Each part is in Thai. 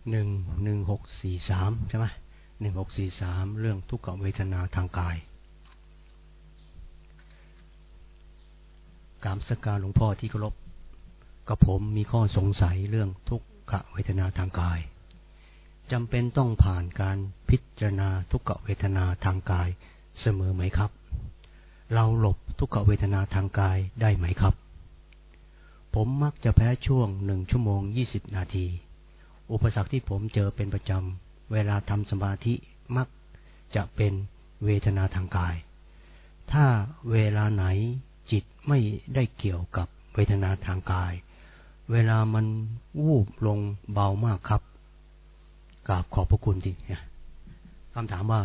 1643ใช่ไหม1643เรื่องทุกขเวทนาทางกายกราบสักการหลวงพ่อที่เคารพกับผมมีข้อสงสัยเรื่องทุกขเวทนาทางกายจำเป็นต้องผ่านการพิจารณาทุกขเวทนาทางกายเสมอไหมครับเราหลบทุกขเวทนาทางกายได้ไหมครับผมมักจะแพ้ช่วง1 ชั่วโมง 20 นาทีอุปสรรคที่ผมเจอเป็นประจำเวลาทำสมาธิมักจะเป็นเวทนาทางกายถ้าเวลาไหนจิตไม่ได้เกี่ยวกับเวทนาทางกายเวลามันวูบลงเบามากครับกราบขอบพระคุณจริงคำถามว่า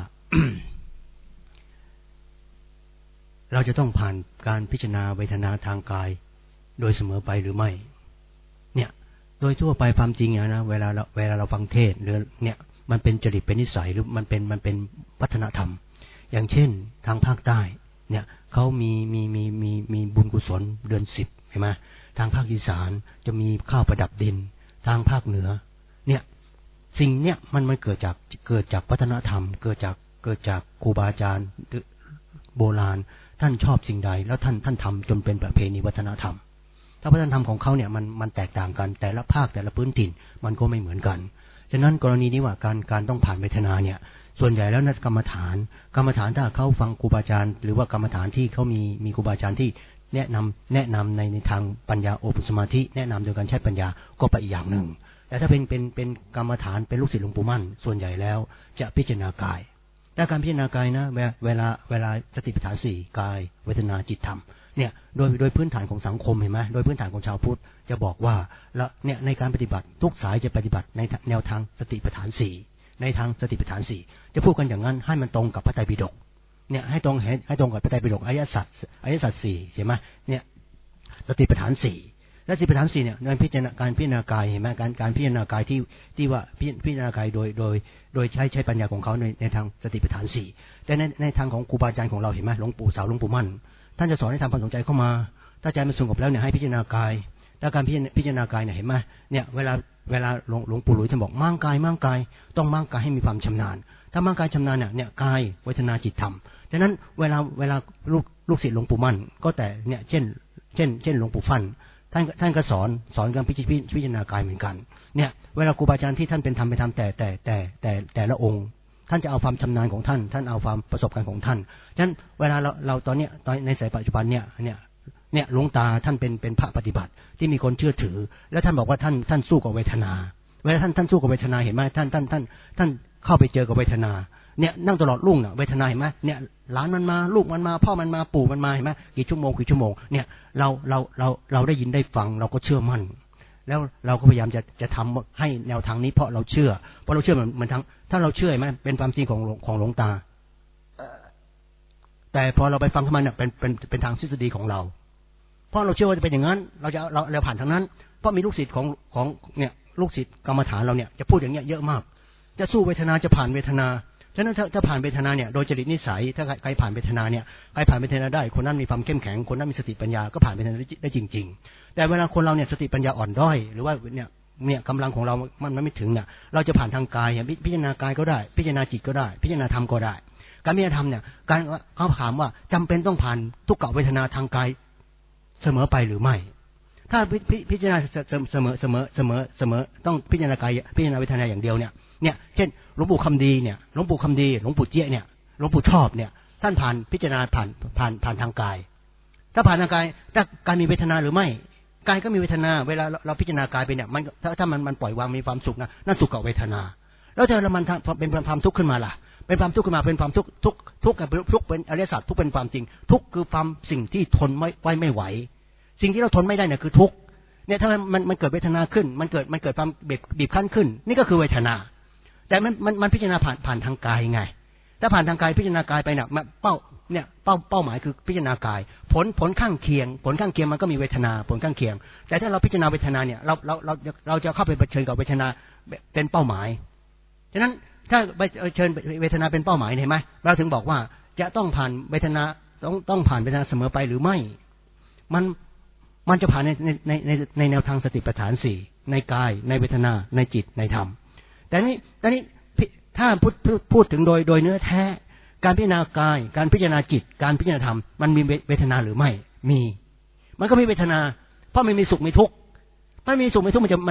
เราจะต้องผ่านการพิจารณาเวทนาทางกายโดยเสมอไปหรือไม่เนี่ยโดยทั่วไปความจริงนะเวลาเราฟังเทศน์หรือเนี่ยมันเป็นจริตเป็นนิสัยหรือมันเป็นวัฒนธรรมอย่างเช่นทางภาคใต้เนี่ยเขามีบุญกุศลเดือน10เห็นไหมทางภาคอีสานจะมีข้าวประดับดินทางภาคเหนือเนี่ยสิ่งเนี่ยมันเกิดจากวัฒนธรรมเกิดจากครูบาอาจารย์โบราณท่านชอบสิ่งใดแล้วท่านทำจนเป็นประเพณีวัฒนธรรมถ้าวัฒนธรรมของเขาเนี่ยมันแตกต่างกันแต่ละภาคแต่ละพื้นถิ่นมันก็ไม่เหมือนกันฉะนั้นกรณีนี้ว่าการต้องผ่านเวทนาเนี่ยส่วนใหญ่แล้วนักกรรมฐานถ้าเขาฟังครูบาอาจารย์หรือว่ากรรมฐานที่เขามีครูบาอาจารย์ที่แนะนำในทางปัญญาโอปุสมาธิแนะนำโดยการใช้ปัญญาก็ไปอีกอย่างหนึ่งแต่ถ้าเป็นกรรมฐานเป็นลูกศิษย์หลวงปู่มั่นส่วนใหญ่แล้วจะพิจารณากายถ้าการพิจารณากายนะเวลาสติปัฏฐาน4กายเวทนาจิตธรรมเนี่ยโดยพื้นฐานของสังคมเห็นไหมโดยพื้นฐานของชาวพุทธจะบอกว่าแล้วเนี่ยในการปฏิบัติทุกสายจะปฏิบัติในแนวทางสติปัฏฐาน4ในทางสติปัฏฐาน4จะพูดกันอย่างนั้นให้มันตรงกับพระไตรปิฎกเนี่ยให้ตรงกับพระไตรปิฎกอริยสัจ4ใช่ไหมเนี่ยสติปัฏฐาน4และสติปัฏฐาน4เนี่ยการพิจารณากายเห็นไหมการพิจารณากายที่ว่าพิจารณากายโดยใช้ปัญญาของเขาในทางสติปัฏฐาน4แต่ในทางของครูบาอาจารย์ของเราเห็นไหมหลวงปู่เสาหลวงปู่มั่นท่านจะสอนให้ทำความสนใจเข้ามาถ้าใจมันสงบแล้วเนี่ยให้พิจารณากายแล้วการพิจารณากายเนี่ยเห็นไหมเนี่ยเวลาหลวงปู่หลุยท่านบอกมั่งกายต้องมั่งกายให้มีความชำนาญถ้ามั่งกายชำนาญเนี่ยกายเวทนาจิตธรรมฉะนั้นเวลาลูกศิษย์หลวงปู่มั่นก็แต่เนี่ยเช่นหลวงปู่ฟั่นท่านก็สอนการพิจารณากายเหมือนกันเนี่ยเวลาครูบาอาจารย์ที่ท่านเป็นธรรมแต่ละองค์ท่านจะเอาความชำนาญของท่านเอาความประสบการณ์ของท่านฉะนั้นเวลาเราตอนในสายปัจจุบันเนี่ยหลวงตาท่านเป็นพระปฏิบัติที่มีคนเชื่อถือและท่านบอกว่าท่านสู้กับเวทนาเวลาท่านสู้กับเวทนาเห็นไหมท่านเข้าไปเจอกับเวทนาเนี่ยนั่งตลอดรุ่งเวทนาเห็นไหมเนี่ยหลานมันมาลูกมันมาพ่อมันมาปู่มันมาเห็นไหมกี่ชั่วโมงเนี่ยเราได้ยินได้ฟังเราก็เชื่อมั่นแล้วเราก็พยายามจะทำให้แนวทางนี้เพราะเราเชื่อเหมือนทางถ้าเราเชื่อไหมเป็นความจริงของหลวงตาแต่พอเราไปฟังขึ้นมาเนี่ยเป็นทางทฤษฎีของเราเพราะเราเชื่อว่าจะเป็นอย่างนั้นเราผ่านทางนั้นเพราะมีลูกศิษย์ของเนี่ยลูกศิษย์กรรมฐานเราเนี่ยจะพูดอย่างเงี้ยเยอะมากจะสู้เวทนาจะผ่านเวทนาฉะนั้นถ้าผ่านเวทนาเนี่ยโดยจริตนิสัยถ้าใครผ่านเวทนาเนี่ยใครผ่านเวทนาได้คนนั้นมีความเข้มแข็งคนนั้นมีสติปัญญาก็ผ่านเวทนาได้จริงๆแต่เวลาคนเราเนี่ยสติปัญญาอ่อนด้อยหรือว่าเนี่ยกำลังของเรามันไม่ถึงเนี่ยเราจะผ่านทางกายพิจารณากายก็ได้พิจารณาจิตก็ได้พิจารณาธรรมก็ได้การพิจารณาธรรมเนี่ยการเขาถามว่าจำเป็นต้องผ่านทุกขเวทนาทางกายเสมอไปหรือไม่ถ้าพิจารณาเสมอต้องพิจารณากายพิจารณาเวทนาอย่างเดียวเนี่ยเช่นหลวงปู่คำดีหลวงปู่เจี๊ยเนี่ยหลวงปู่ชอบเนี่ยท่านผ่านพิจารณาผ่านทางกายถ้าผ่านทางกายถ้าการมีเวทนาหรือไม่กายก็มีเวทนาเวลาเราพิจารณากายไปเนี่ยมันถ้ามันปล่อยวางมีความสุขนะนั่นสุขกับเวทนาแล้วถ้ามันเป็นความทุกข์ขึ้นมาล่ะเป็นความทุกข์ขึ้นมาเป็นความทุกข์เป็นอริยสัจทุกข์เป็นความจริงทุกข์คือความสิ่งที่ทนไม่ไหวสิ่งที่เราทนไม่ได้เนี่ยคือทุกข์เนี่ยถ้ามันเกิดเวทนาขึ้นมันเกิดความบีบคั้นขึ้นนี่ก็คือเวทนาแต่มันพิจารณาผ่านทางกายไงถ้าผ่านทางกายพิจารณากายไปเนี่ยเป้าหมายคือพิจารณากายผลข้างเคียงมันก็มีเวทนาผลข้างเคียงแต่ถ้าเราพิจารณาเวทนาเนี่ยเราจะเข้าไปเผชิญกับเวทนาเป็นเป้าหมายฉะนั้นถ้าไปเชิญเวทนาเป็นเป้าหมายเห็นไหมเราถึงบอกว่าจะต้องผ่านเวทนาต้องผ่านเวทนาเสมอไปหรือไม่มันจะผ่านในแนวทางสติปัฏฐาน4ในกายในเวทนาในจิตในธรรมแต่นี้ถ้าพูดถึงโดยเนื้อแท้การพิจารณากายการพิจารณาจิตการพิจารณาธรรมมันมีเวทนาหรือไม่มีมันก็มีเวทนาเพราะมันมีสุขมีทุกข์ถ้ามีสุขมีทุกข์มันจะ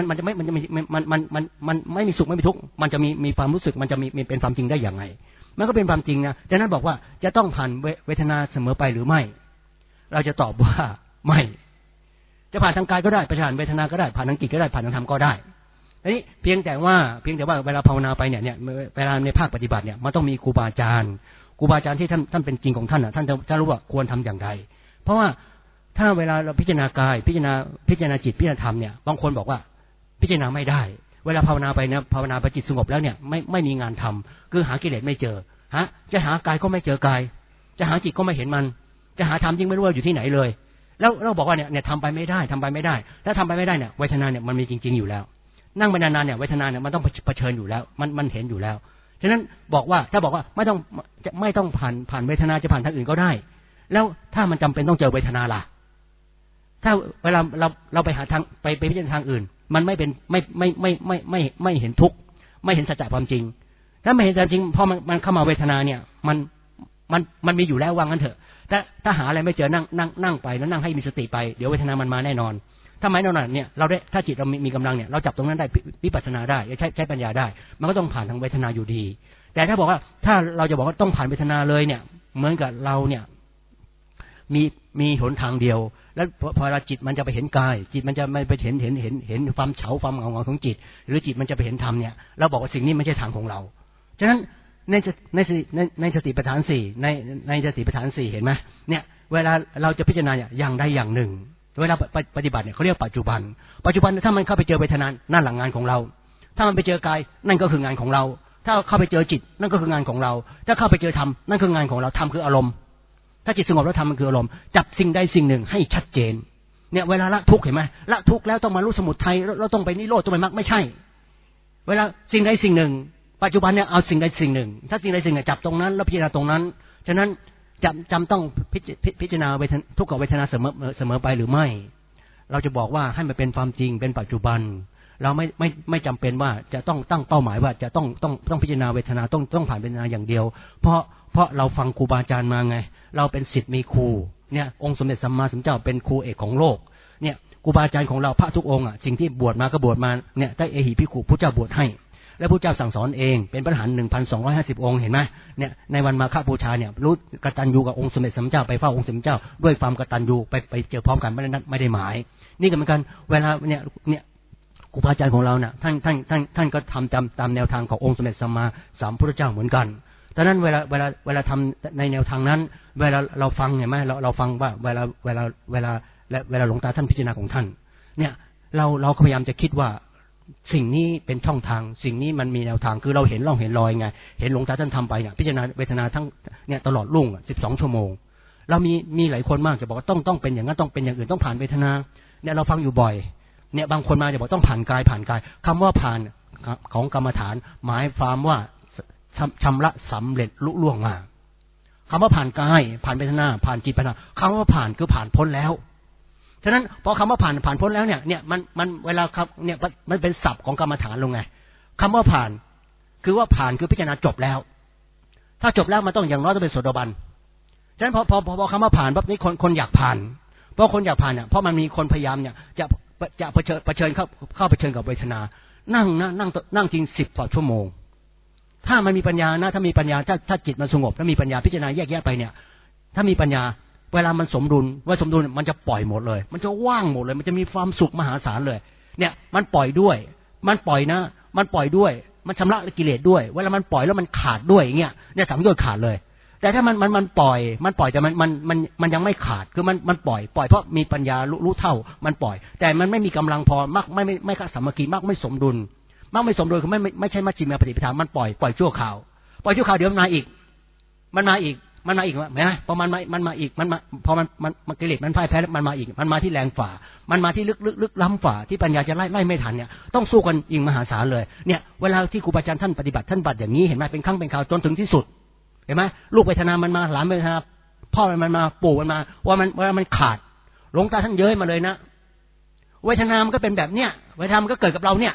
ไม่มีสุขไม่มีทุกข์มันจะมีความรู้สึกมันจะมีเป็นความจริงได้อย่างไรมันก็เป็นความจริงนะดังนั้นบอกว่าจะต้องผ่านเวทนาเสมอไปหรือไม่เราจะตอบว่าไม่จะผ่านทางกายก็ได้ผ่านเวทนาก็ได้ผ่านทางจิตก็ได้ผ่านทางธรรมก็ได้นี่เพียงแต่ว่าเวลาภาวนาไปเนี่ยเวลาในภาคปฏิบัติเนี่ยมันต้องมีครูบาอาจารย์ที่ท่านเป็นจริงของท่านท่านจะรู้ว่าควรทำอย่างไรเพราะว่าถ้าเวลาเราพิจารณากายพิจารณาจิตพิจารณาธรรมเนี่ยบางคนบอกว่าพิจารณาไม่ได้เวลาภาวนาไปนะภาวนาไปจิตสงบแล้วเนี่ยไม่มีงานทำคือหากิเลสไม่เจอจะหากายก็ไม่เจอกายจะหาจิตก็ไม่เห็นมันจะหาธรรมจริงไม่รู้ว่าอยู่ที่ไหนเลยแล้วเราบอกว่าเนี่ยทำไปไม่ได้ถ้าทำไปไม่ได้เนี่ยเวทนาเนี่ยมันมีจริงๆอยู่แล้วนั่งไปนานๆเนี่ยเวทนาเนี่ยมันต้องเผชิญอยู่แล้วมันเห็นอยู่แล้วฉะนั้นบอกว่าถ้าบอกว่าไม่ต้องผ่านเวทนาจะผ่านทางอื่นก็ได้แล้วถ้ามันจำเป็นต้องเจอเวทนาล่ะถ้าเวลาเราไปหาทางไปพิจารณาทางอื่นมันไม่เป็นไม่เห็นทุกข์ไม่เห็นสัจจะความจริงถ้าไม่เห็นสัจจริงพอมันเข้ามาเวทนาเนี่ยมันมีอยู่แล้วว่างั้นเถอะแต่ถ้าหาอะไรไม่เจอนั่งไปแล้วนั่งให้มีสติไปเดี๋ยวเวทนามันมาแน่นอนถ้าไม่แน่นอนเนี่ยเราได้ถ้าจิตเรามีกำลังเนี่ยเราจับตรงนั้นได้วิปัสสนาได้ใช้ปัญญาได้มันก็ต้องผ่านทางเวทนาอยู่ดีแต่ถ้าบอกว่าถ้าเราจะบอกว่าต้องผ่านเวทนาเลยเนี่ยเหมือนกับเราเนี่ยมีหนทางเดียวแล้วพอเราจิตมันจะไปเห็นกายจิตมันจะไม่ไปเห็นความเฉาความเหงาของจิตหรือจิตมันจะไปเห็นธรรมเนี่ยเราบอกว่าสิ่งนี้ไม่ใช่ทางของเราฉะนั้นในสติปัฏฐาน4ในสติปัฏฐาน4เห็นไหมเนี่ยเวลาเราจะพิจารณาอย่างใดอย่างหนึ่งเวลาปฏิบัติเนี่ยเขาเรียกปัจจุบันถ้ามันเข้าไปเจอเวทนานั่นหลังงานของเราถ้ามันไปเจอกายนั่นก็คืองานของเราถ้าเข้าไปเจอจิตนั่นก็คืองานของเราถ้าเข้าไปเจอธรรมนั่นคืองานของเราธรรมคืออารมณ์ถ้าจิตสงบแล้วธรรมมันคืออารมณ์จับสิ่งใดสิ่งหนึ่งให้ชัดเจนเนี่ยเวลาละทุกข์เห็นไหมละทุกข์แล้วต้องมารู้สมุทัยเราต้องไปนิโรธต้องไปมรรคไม่ใช่เวลาสิ่งใดสิ่งหนึ่งปัจจุบันเนี่ยเอาสิ่งใดสิ่งหนึ่งถ้าสิ่งใดสิ่งหนึ่งจับตรงนั้นแล้วพิจารณาตรงนั้นฉะนั้นจำต้องพิจารณาทุกขเวทนาเสมอไปหรือไม่เราจะบอกว่าให้มันเป็นความจริงเป็นปัจจุบันเราไม่จำเป็นว่าจะต้องตั้งเป้าหมายว่าจะต้องพิจารณาเวทนาต้องผ่านเวทนาอย่างเดียวเพราะเราฟังครูบาอาจารย์มาไงเราเป็นศิษย์มีครูเนี่ยองค์สมเด็จสัมมาสัมพุทธเจ้าเป็นครูเอกของโลกเนี่ยครูบาอาจารย์ของเราพระทุกองค์อ่ะสิ่งที่บวชมาก็บวชมาเนี่ยได้เอหิภิกขุพุทธเจ้าบวชให้และพระเจ้าสั่งสอนเองเป็นพระอรหันต์ 1,250 องค์เห็นไหมเนี่ยในวันมาฆบูชาเนี่ยรู้กตัญญูกับองค์สมเด็จสัมมาสัมพุทธเจ้าไปเฝ้าองค์สมเด็จเจ้าด้วยความกตัญญูไปเจอพร้อมกันไม่ได้หมายนี่ก็เหมือนกันเวลาเนี่ยครูบาอาจารย์ของเราเนี่ยท่านก็ทำตามแนวทางขององค์สมเด็จสัมมาสัมพุทธเจ้าเหมือนกันดังนั้นเวลาทำในแนวทางนั้นเวลาเราฟังเห็นไหมเราฟังว่าเวลาหลวงตาท่านพิจารณาของท่านเนี่ยเราพยายามจะคิดว่าสิ่งนี้เป็นช่องทางสิ่งนี้มันมีแนวทางคือเราเห็นร่องเห็นรอยไงเห็นหลวงตาท่านทำไปเนี่ยพิจารณาเวทนาทั้งเนี่ยตลอดรุ่ง12 ชั่วโมงเรามีหลายคนมากจะบอกว่าต้องเป็นอย่างนั้นต้องเป็นอย่างอื่นต้องผ่านเวทนาเนี่ยเราฟังอยู่บ่อยเนี่ยบางคนมาจะบอกต้องผ่านกายคำว่าผ่านของกรรมฐานหมายความว่าชำระสำเร็จลุล่วงมาคำว่าผ่านกายผ่านเวทนาผ่านจิตผ่านคำว่าผ่านคือผ่านพ้นแล้วฉะนั้นพอคำว่าผ่านพ้นแล้วเนี่ยมันเวลาครับเนี่ยมันเป็นศัพท์ของกรรมฐานลงไงคำว่าผ่านคือว่าผ่านคือพิจารณาจบแล้วถ้าจบแล้วมันต้องอย่างน้อยต้องเป็นโสดาบันฉะนั้นพอคำว่าผ่านปั๊บนี้คนอยากผ่านเพราะคนอยากผ่านเนี่ยเพราะมันมีคนพยายามเนี่ยจะเผชิญเข้าเผชิญกับเวทนานั่งจริง10 กว่าชั่วโมงถ้ามันมีปัญญานะถ้ามีปัญญาถ้าจิตมันสงบถ้ามีปัญญาพิจารณาแยกแยะไปเนี่ยถ้ามีปัญญาเวลามันสมดุลมันจะปล่อยหมดเลยมันจะว่างหมดเลยมันจะมีความสุขมหาศาลเลยเนี่ยมันปล่อยด้วยมันปล่อยด้วยมันชำระกิเลสด้วยเวลามันปล่อยแล้วมันขาดด้วยอย่างเงี้ยเนี่ยสังโยชน์ขาดเลยแต่ถ้ามันปล่อยแต่มันยังไม่ขาดคือมันปล่อยเพราะมีปัญญารู้เท่ามันปล่อยแต่มันไม่มีกำลังพอมากไม่สามัคคีมากไม่สมดุลคือไม่ใช่มัชฌิมาปฏิปทามันปล่อยชั่วคราวเดี๋ยวมันมาอีกไหมพอมันมาอีกพอมันกิเลสมันพ่ายแพ้แล้วมันมาอีกมันมาที่แรงฝ่ามันมาที่ลึกล้ำฝ่าที่ปัญญาจะไล่ไม่ทันเนี่ยต้องสู้กันอีกมหาศาลเลยเนี่ยเวลาที่ครูบาอาจารย์ท่านปฏิบัติอย่างนี้เห็นไหมเป็นครั้งเป็นคราวจนถึงที่สุดเห็นไหมลูกเวทนามันมาหลานเวทนาพ่อมันมาปู่มันมาว่ามันขาดหลวงตาท่านเย้ยมาเลยนะเวทนามันก็เป็นแบบเนี้ยเวทนามันก็เกิดกับเราเนี่ย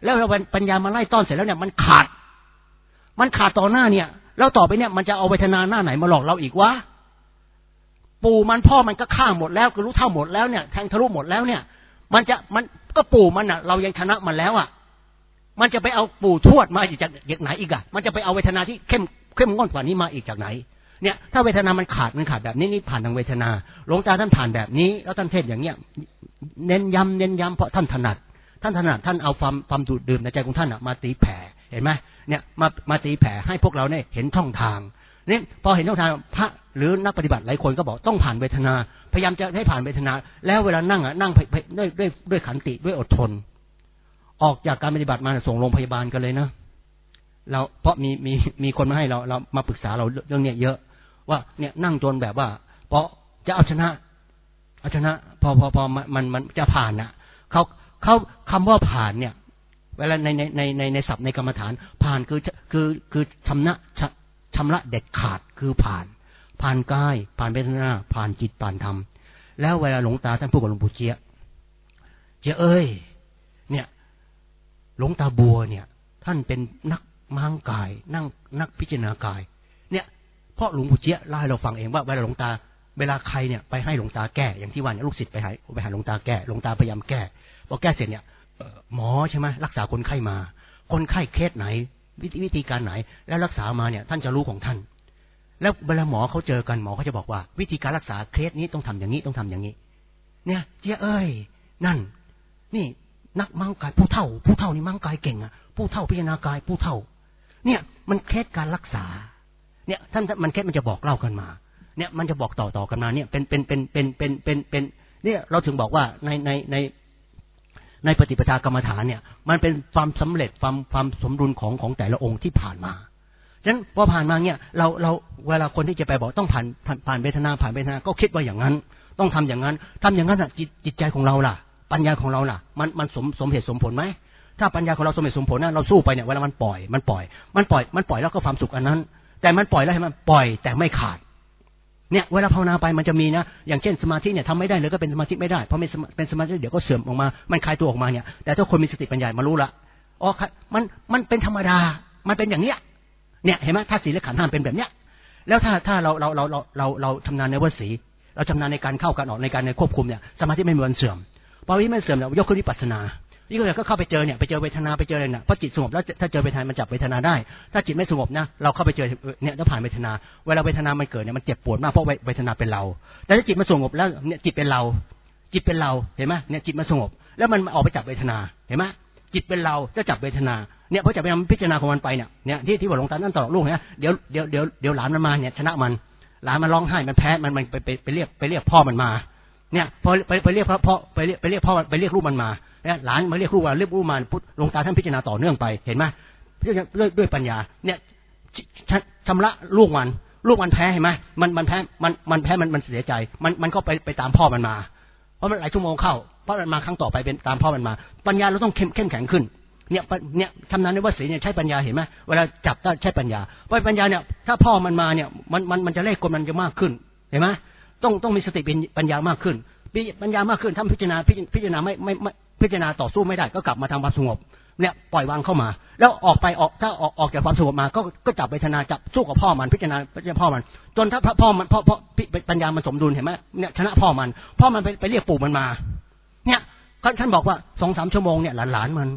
แล้วเราปัญญามาไล่ต้อนเสร็จแล้วเนี่ยมันขาดต่อหน้าเนี่ยแล้วต่อไปเนี่ยมันจะเอาเวทนาหน้าไหนมาหลอกเราอีกวะปู่มันพ่อมันก็ฆ่าหมดแล้วก็รู้เท่าหมดแล้วเนี่ยแทงทะลุหมดแล้วเนี่ยมันก็ปู่มันอ่ะเรายังชนะมันแล้วอ่ะมันจะไปเอาปู่ทวดมาจากไหนอีกอ่ะมันจะไปเอาเวทนาที่เข้มงวดกว่านี้มาอีกจากไหนเนี่ยถ้าเวทนามันขาดแบบนี้นี่ผ่านทางเวทนาหลวงตาท่านผ่านแบบนี้แล้วท่านเทศอย่างเงี้ยเน้นย้ำเพราะท่านถนัดท่านเอาความดูดดื่มในใจของท่านมาตีแผ่เห็นไหมเนี่ยมาตีแผ่ให้พวกเราเนี่ยเห็นช่องทางนี่พอเห็นช่องทางพระหรือนักปฏิบัติหลายคนก็บอกต้องผ่านเวทนาพยายามจะให้ผ่านเวทนาแล้วเวลานั่งด้วยขันติด้วยอดทนออกจากการปฏิบัติมาส่งโรงพยาบาลกันเลยนะเราเพราะมีคนมาให้เรามาปรึกษาเราเรื่องเนี้ยเยอะว่าเนี่ยนั่งจนแบบว่าเพราะจะเอาชนะพอมันจะผ่านน่ะเขาคำว่าผ่านเนี่ยเวลาในศัพท์ในกรรมฐานผ่านคือชำระเด็ดขาดคือผ่านกายผ่านเวทนาผ่านจิตผ่านธรรมแล้วเวลาหลวงตาท่านพูดกับหลวงปู่เจี๊ยเอ้ยเนี่ยหลวงตาบัวเนี่ยท่านเป็นนักม้างกายนักพิจารณากายเนี่ยเพราะหลวงปู่เจี๊ยเล่าให้เราฟังเองว่าเวลาหลวงตาเวลาใครเนี่ยไปให้หลวงตาแก้อย่างที่ว่าเนี่ยลูกศิษย์ไปหาหลวงตาแก้หลวงตาพยายามแก้พอแก้เสร็จเนี่ยหมอใช่ไหมรักษาคนไข้มาคนไข้เคสไหนวิธีการไหนแล้วรักษามาเนี่ยท่านจะรู้ของท่านแล้วเวลาหมอเขาเจอกันหมอเขาจะบอกว่าวิธีการรักษาเคสนี้ต้องทำอย่างนี้ต้องทำอย่างนี้เนี่ยเจี๊ยเอ้ยนั่นนี่นักมังกายผู้เฒ่านี่มังกายเก่งอ่ะผู้เฒ่าพิจารณากายผู้เฒ่าเนี่ยมันเคสการรักษาเนี่ยท่านมันเคสมันจะบอกเล่ากันมาเนี่ยมันจะบอกต่อกันมาเนี่ยเป็นเนี่ยเราถึงบอกว่าในปฏิปทากรรมฐานเนี่ยมันเป็นความสำเร็จความสมดุลของแต่ละองค์ที่ผ่านมาฉะนั้นพอผ่านมาเนี่ยเราเวลาคนที่จะไปบอกต้องผ่านเวทนาก็คิดว่าอย่างนั้นต้องทำอย่างนั้นอ่ะจิตใจของเราล่ะปัญญาของเราล่ะมันสมเหตุสมผลไหมถ้าปัญญาของเราสมเหตุสมผลนะเราสู้ไปเนี่ยเวลามันปล่อยแล้วก็ความสุขอันนั้นแต่มันปล่อยแล้วให้มันปล่อยแต่ไม่ขาดเนี่ยเวลาภาวนาไปมันจะมีนะอย่างเช่นสมาธิเนี่ยทำไม่ได้เลยก็เป็นสมาธิไม่ได้เพราะเป็นสมาธิเดี๋ยวก็เสื่อมออกมามันคลายตัวออกมาเนี่ยแต่ถ้าคนมีสติปัญญามารู้ละอ๋อมันเป็นธรรมดามันเป็นอย่างเนี้ยเนี่ยเห็นไหมถ้าศีลขันธ์ห้าเป็นแบบเนี้ยแล้วถ้าเราชำนาญในวสีเราชำนาญในการเข้าการออกในการในควบคุมเนี่ยสมาธิไม่มีวันเสื่อมพอวิไม่เสื่อมเรายกขึ้นวิปัสสนานี่ก็เข้าไปเจอเนี่ยไปเจอเวทนาไปเจออะไรเนี่ยพอจิตสงบแล้วถ้าเจอเวทนามันจับเวทนาได้ถ้าจิตไม่สงบนะเราเข้าไปเจอเนี่ยต้องผ่านเวทนาเวลาเวทนามันเกิดเนี่ยมันเจ็บปวดมากเพราะเวทนาเป็นเราแต่ถ้าจิตมันสงบแล้วเนี่ยจิตเป็นเราเห็นไหมเนี่ยจิตมันสงบแล้วมันออกไปจับเวทนาเห็นไหมจิตเป็นเราจะจับเวทนาเนี่ยพอจับเวทนาพิจารณาของมันไปเนี่ยที่บอกหลวงตาท่านตลอดลูกเนี่ยเดี๋ยวหลานมันมาเนี่ยชนะมันหลานมันร้องไห้มันแพ้มันไปเรียกพ่อมันมาเนี่ยพอไปเรียกพ่อไปเรียกพ่อไปเรียกลูกมันมาเนี่ยหลานมาเรียกลูกมาหลวงตาท่านพิจารณาต่อเนื่องไปเห็นไหมด้วยปัญญาเนี่ยชำระลูกมันแพ้เห็นไหมมันแพ้มันเสียใจมันก็ไปตามพ่อมันมาเพราะมันหลายชั่วโมงเข้าเพราะมันมาครั้งต่อไปเป็นตามพ่อมันมาปัญญาเราต้องเข้มแข็งขึ้นเนี่ยทำนานในวสีเนี่ยใช้ปัญญาเห็นไหมเวลาจับใช้ปัญญาเพราะปัญญาเนี่ยถ้าพ่อมันมาเนี่ยมันจะเลขกลมันจะมากขึ้นเห็นไหมต้องมีสติปัญญามากขึ้นปัญญามากขึ้นถ้าพิจารณาไม่พิจารณาต่อสู้ไม่ได้ก็กลับมาทำความสงบเนี่ยปล่อยวางเข้ามาแล้วถ้าออกจากความสงบมาก็จับเวทนาจับสู้กับพ่อมันพิจารณาพ่อมันจนถ้าพ่อปัญญามันสมดุลเห็นไหมเนี่ยชนะพ่อมันไปเรียกปู่มันมาเนี่ยท่านบอกว่า 2-3 ชั่วโมงเนี่ยหลานมัน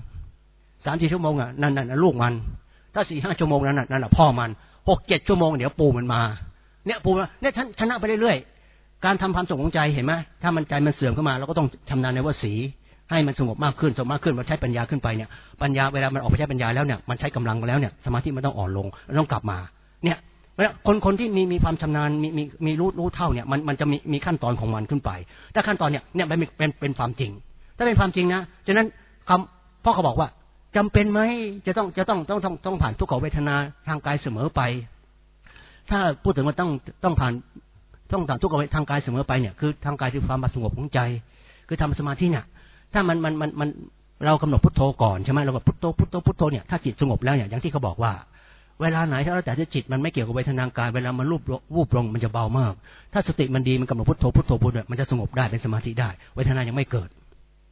3-4 ชั่วโมงอ่ะนั่นลูกมันถ้า 4-5 ชั่วโมงนั่นพ่อมัน 6-7 ชั่วโมงเดี๋ยวปู่มันมาเนี่ยปู่เนี่ยท่านชนะไปเรื่อยๆการทำความสงบของใจเห็นไหมถ้ามันใจมันเสื่อมเข้ามาเราก็ต้องชำนาญในวสีให้มันสงบมากขึ้นมันใช้ปัญญาขึ้นไปเนี่ยปัญญาเวลามันออกไปใช้ปัญญาแล้วเนี่ยมันใช้กำลังแล้วเนี่ยสมาธิมันต้องอ่อนลงต้องกลับมาเนี่ยคนที่มีความชำนาญมีรู้เท่าเนี่ยมันจะมีขั้นตอนของมันขึ้นไปถ้าขั้นตอนเนี่ยมันเป็นความจริงถ้าเป็นความจริงนะฉะนั้นพ่อเขาบอกว่าจำเป็นไหมจะต้องผ่านทุกขเวทนาทางกายเสมอไปถ้าพูดถึงว่าต้องผ่านทุกขเวทนาทางกายเสมอไปเนี่ยคือทางกายคือความสงบของใจคือทำสมาธิเนี่ยถ้ามันเรากำหนดพุทโธก่อนใช่ไหมเราก็พุทโธเนี่ยถ้าจิตสงบแล้วเนี่ยอย่างที่เขาบอกว่าเวลาไหนถ้าเราแต่จิตมันไม่เกี่ยวกับเวทนากายเวลามันวูบลงมันจะเบามากถ้าสติมันดีมันกำหนดพุทโธเนี่ยมันจะสงบได้เป็นสมาธิได้เวทนายังไม่เกิด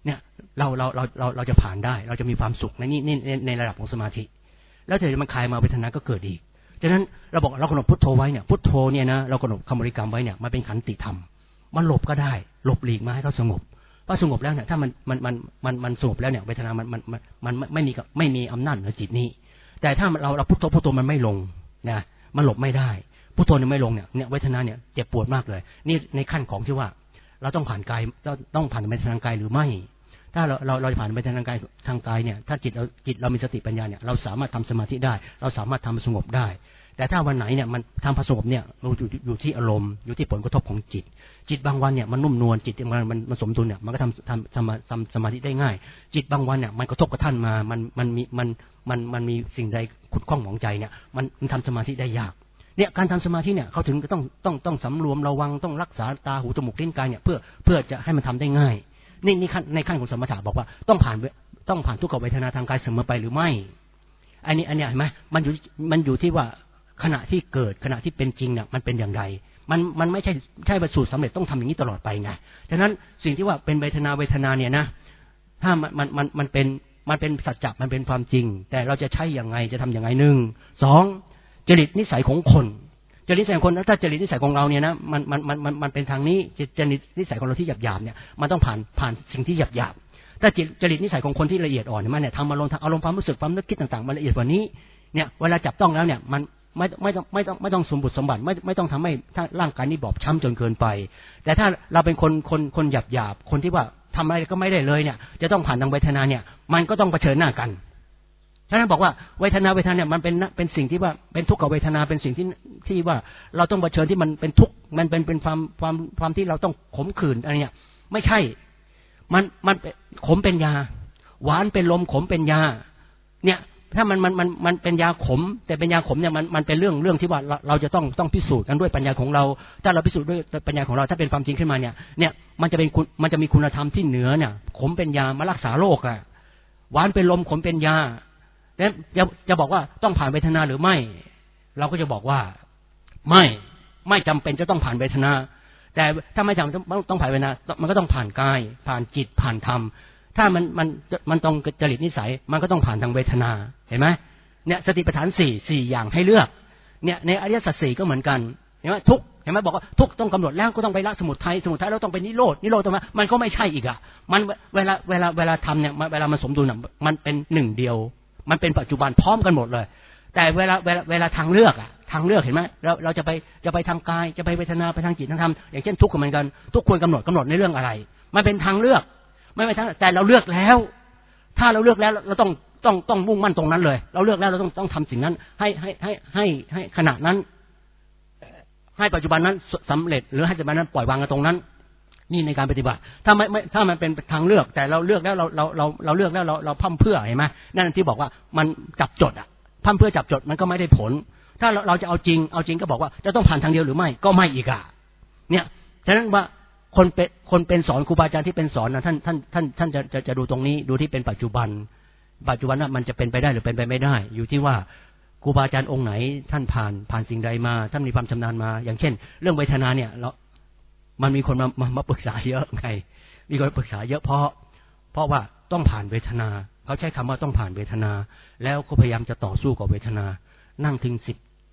เนี่ยเราจะผ่านได้เราจะมีความสุขในระดับของสมาธิแล้วแต่มันคลายมาเวทนาก็เกิดอีกฉะนั้นเราบอกเรากำหนดพุทโธไว้เนี่ยพุทโธเนี่ยนะเรากำหนดคำบริกรรมไว้เนี่ยมันเป็นขันติธรรมมันหลบก็ได้หลบหลีกมาให้เขาสงบพอสงบแล้วเนี่ยถ้ามันสงบแล้วเนี่ยเวทนามันไม่มีอำนาจเหนือจิตนี้แต่ถ้าเราพุทโธมันไม่ลงนะมันหลบไม่ได้พุทโธเนี่ยไม่ลงเนี่ยเวทนาเนี่ยเจ็บปวดมากเลยนี่ในขั้นของที่ว่าเราต้องผ่านกายต้องผ่านเวทนาทางกายหรือไม่ถ้าเราผ่านเวทนาทางกายเนี่ยถ้าจิตเรามีสติปัญญาเนี่ยเราสามารถทำสมาธิได้เราสามารถทำสงบได้แต่ถ้าวันไหนเนี่ยมันทำสงบเนี่ยอยู่ที่อารมณ์อยู่ที่ผลกระทบของจิตบางวันเนี่ยมันนุ่มนวลจิตมันสมดุลเนี่ยมันก็ทำสมาธิได้ง่ายจิตบางวันเนี่ยมันกระทบกระทั่งมามันมีสิ่งใดขุดข้องหมองใจเนี่ยมันทำสมาธิได้ยากเนี่ยการทำสมาธิเนี่ยเขาถึงต้องสำรวมระวังต้องรักษาตาหูจมูกลิ้นกายเนี่ยเพื่อจะให้มันทำได้ง่ายนี่ในขั้นของสมถะบอกว่าต้องผ่านทุกขเวทนาทางกายเสมอไปหรือไม่อันนี้เห็นไหมมันอยู่ที่ว่าขณะที่เกิดขณะที่เป็นจริงเนี่ยมันเป็นอย่างไรมันไม่ใช่สูตรสำเร็จต้องทำอย่างนี้ตลอดไปไงฉะนั้นสิ่งที่ว่าเป็นเวทนาเนี่ยนะถ้ามันเป็นสัจจะมันเป็นความจริงแต่เราจะใช้อย่างไงจะทำอย่างไง1 2จริตนิสัยของคนจริตนิสัยของคนถ้าจริตนิสัยของเราเนี่ยนะมันเป็นทางนี้จริตนิสัยของเราที่หยาบเนี่ยมันต้องผ่านสิ่งที่หยาบถ้าจริตนิสัยของคนที่ละเอียดอ่อนเนี่ยทำอารมณ์ความรู้สึกความนึกคิดต่างๆมันละเอียดกว่านี้เนี่ยเวลาจับต้องแล้วเนี่ยมันไม่ต้องสมบุกสมบัติไม่ต้องทำให้ร่างกายนี้บอบช้ำจนเกินไปแต่ถ้าเราเป็นคนหยาบคนที่ว่าทำอะไรก็ไม่ได้เลยเนี่ยจะต้องผ่านทางเวทนาเนี่ยมันก็ต้องเผชิญหน้ากันฉะนั้นบอกว่าเวทนาเนี่ยมันเป็นสิ่งที่ว่าเป็นทุกขเวทนาเป็นสิ่งที่ว่าเราต้องเผชิญที่มันเป็นทุกข์มันเป็นความที่เราต้องขมขื่นอะไรเนี่ยไม่ใช่มันขมเป็นยาหวานเป็นลมขมเป็นยาเนี่ยถ้ามันเป็นยาขมแต่เป็นยาขมเนี่ยมันเป็นเรื่องที่ว่าเราจะต้องพิสูจน์กันด้วยปัญญาของเราถ้าเราพิสูจน์ด้วยปัญญาของเราถ้าเป็นความจริงขึ้นมาเนี่ยมันจะมีคุณธรรมที่เหนือเนี่ยขมเป็นยามารักษาโรคอ่ะหวานเป็นลมขมเป็นยาแล้วจะบอกว่าต้องผ่านเวทนาหรือไม่เราก็จะบอกว่าไม่จำเป็นจะต้องผ่านเวทนาแต่ถ้าไม่จำต้องผ่านเวทนามันก็ต้องผ่านกายผ่านจิตผ่านธรรมถ้ามันตรงจริตนิสัยมันก็ต้องผ่านทางเวทนาเห็นไหมเนี่ยสติปัฏฐาน4อย่างให้เลือกเนี่ยในอริยสัจ4ก็เหมือนกันเห็นไหมทุกเห็นไหมบอกว่าทุกต้องกำหนดแล้วก็ต้องไปละสมุทัยแล้วต้องไปนิโรธตรงนั้นมันก็ไม่ใช่อีกอ่ะมันเวลาทำเนี่ยเวลามันสมดุลมันเป็นหนึ่งเดียวมันเป็นปัจจุบันพร้อมกันหมดเลยแต่เวลาทางเลือกเห็นไหมเราจะไปทางกายจะไปเวทนาไปทางจิตทางธรรมอย่างเช่นทุกข์ก็เหมือนกันทุกควรกำหนดในเรื่องอะไรมันเป็นทางเลือกไม่ทั้งแต่เราเลือกแล้วถ้าเราเลือกแล้วเราต้องมุ่งมั่นตรงนั้นเลยเราเลือกแล้วเราต้องทำสิ่งนั้นให้ขณะนั้นให้ปัจจุบันนั้นสำเร็จหรือให้ปัจจุบันนั้นปล่อยวางกันตรงนั้นนี่ในการปฏิบัติถ้ามันเป็นทางเลือกแต่เราเลือกแล้วเราเลือกแล้วเราพั่มเพื่อเห็นไหมนั่นที่บอกว่ามันจับจดพั่มเพื่อจับจดมันก็ไม่ได้ผลถ้าเราจะเอาจริงก็บอกว่าจะต้องผ่านทางเดียวหรือไม่ก็ไม่อีกเนี่ยฉะนั้นว่าคนเป็นสอนครูบาอาจารย์ที่เป็นสอนนะท่านจะดูตรงนี้ดูที่เป็นปัจจุบันนั้นมันจะเป็นไปได้หรือเป็นไปไม่ได้อยู่ที่ว่าครูบาอาจารย์องค์ไหนท่านผ่านสิ่งใดมาท่านมีความชำนาญมาอย่างเช่นเรื่องเวทนาเนี่ยมันมีคนมาปรึกษาเยอะไงมีคนปรึกษาเยอะเพราะว่าต้องผ่านเวทนาเขาใช้คำว่าต้องผ่านเวทนาแล้วก็พยายามจะต่อสู้กับเวทนานั่งถึง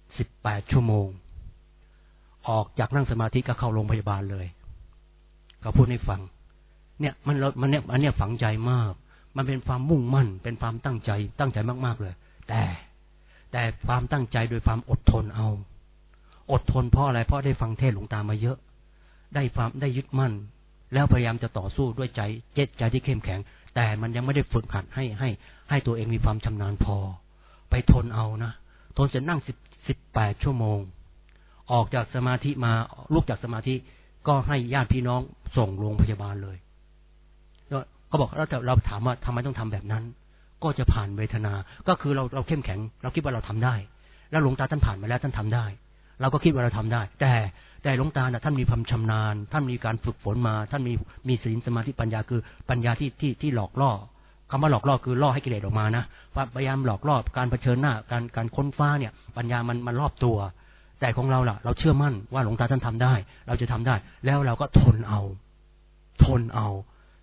18 ชั่วโมงออกจากนั่งสมาธิก็เข้าโรงพยาบาลเลยเขาพูดให้ฟังเนี่ยอันเนี้ยฝังใจมากมันเป็นความมุ่งมั่นเป็นความตั้งใจมากๆเลยแต่ความตั้งใจโดยความอดทนอดทนเพราะอะไรเพราะได้ฟังเทศน์หลวงตามาเยอะได้ยึดมั่นแล้วพยายามจะต่อสู้ด้วยใจที่เข้มแข็งแต่มันยังไม่ได้ฝึกหัดให้ตัวเองมีความชำนาญพอไปทนเอานะทนเสร็จนั่ง18 ชั่วโมงออกจากสมาธิมาลุกจากสมาธิก็ให้ญาติพี่น้องส่งโรงพยาบาลเลยก็บอกแล้วเราถามว่าทำไมต้องทำแบบนั้นก็จะผ่านเวทนาก็คือเราเข้มแข็งเราคิดว่าเราทำได้แล้วหลวงตาท่านผ่านมาแล้วท่านทำได้เราก็คิดว่าเราทำได้แต่หลวงตาท่านมีความชำนาญท่านมีการฝึกฝนมาท่านมีศีลสมาธิปัญญาคือปัญญาที่หลอกล่อคำว่าหลอกล่อคือล่อให้กิเลสออกมานะพยายามหลอกล่อการเผชิญหน้าการค้นฟ้าเนี่ยปัญญามันรอบตัวแต่ของเราล่ะเราเชื่อมั่นว่าหลวงตาท่านทำได้เราจะทำได้แล้วเราก็ทนเอา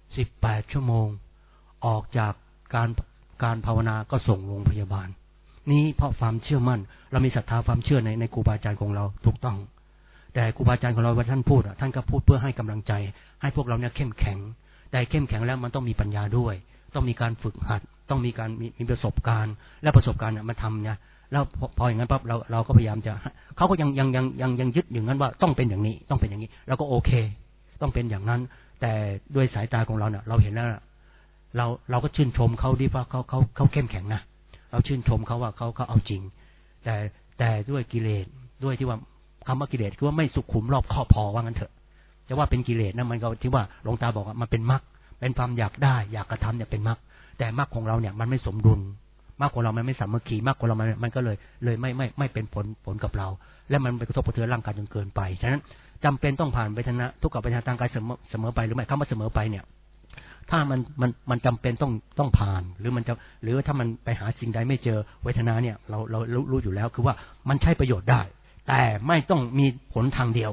18 ชั่วโมงออกจากการภาวนาก็ส่งโรงพยาบาลนี้เพราะความเชื่อมั่นเรามีศรัทธาความเชื่อในครูบาอาจารย์ของเราถูกต้องแต่ครูบาอาจารย์ของเราท่านพูดท่านก็พูดเพื่อให้กำลังใจให้พวกเราเนี่ยเข้มแข็งแต่เข้มแข็งแล้วมันต้องมีปัญญาด้วยต้องมีการฝึกหัดต้องมีการมีประสบการณ์และประสบการณ์เนี่ยมันทำเนี่ยแล้วพออย่างนั้นปั๊บเราก็พยายามจะเขาก็ยังยึดอย่างนั้นว่าต้องเป็นอย่างนี้ต้องเป็นอย่างนี้เราก็โอเคต้องเป็นอย่างนั้นแต่ด้วยสายตาของเราเนี่ยเราเห็นแล้วเราก็ชื่นชมเขาดีว่าเขาเข้มแข็งนะเราชื่นชมเขาว่าเขาเอาจริงแต่ด้วยกิเลสด้วยที่ว่าคำว่ากิเลสคือว่าไม่สุขุมรอบคอบพอว่างั้นเถอะจะว่าเป็นกิเลสนะมันก็ที่ว่าหลวงตาบอกว่ามันเป็นมรรคเป็นความอยากได้อยากกระทำเนี่ยเป็นมรรคแต่มรรคของเราเนี่ยมันไม่สมดุลมรรคของเรามันไม่สามัคคีมรรคของเรามันก็เลยไม่เป็นผลกับเราและมันไปกระทบกระเทือนร่างกายจนเกินไปฉะนั้นจำเป็นต้องผ่านเวทนาทุกข์กับเวทนาทางกายเสมอไปหรือไม่คำว่าเสมอไปเนี่ยถ้ามันจำเป็นต้องผ่านหรือถ้ามันไปหาสิ่งใดไม่เจอเวทนาเนี่ยเรารู้อยู่แล้วคือว่ามันใช้ประโยชน์ได้แต่ไม่ต้องมีหนทางเดียว